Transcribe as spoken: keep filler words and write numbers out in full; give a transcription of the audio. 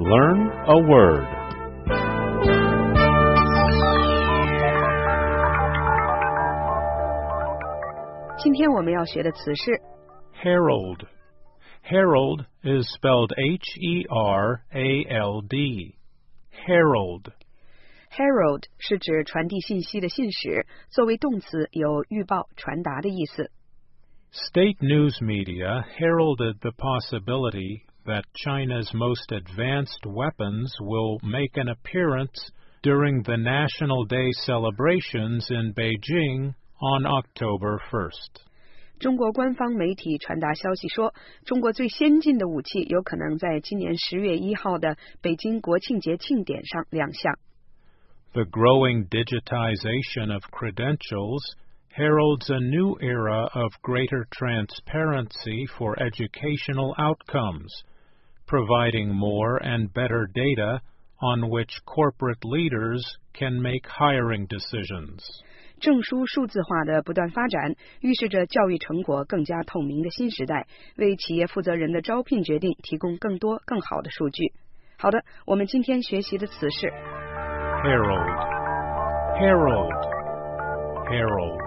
Learn a word. Herald. Herald is spelled H E R A L D. Herald. Herald 是指传递信息的信使，作为动词有预报、传达的意思。 State news media heralded the possibility that China's most advanced weapons will make an appearance during the National Day celebrations in Beijing on October first. 中国官方媒体传达消息说，中国最先进的武器有可能在今年十月一号的北京国庆节庆典上亮相。 The growing digitization of credentials heralds a new era of greater transparency for educational outcomes, providing more and better data on which corporate leaders can make hiring decisions. 证书数字化的不断发展，预示着教育成果更加透明的新时代，为企业负责人的招聘决定提供更多更好的数据。好的，我们今天学习的词是 Herald. Herald. Herald.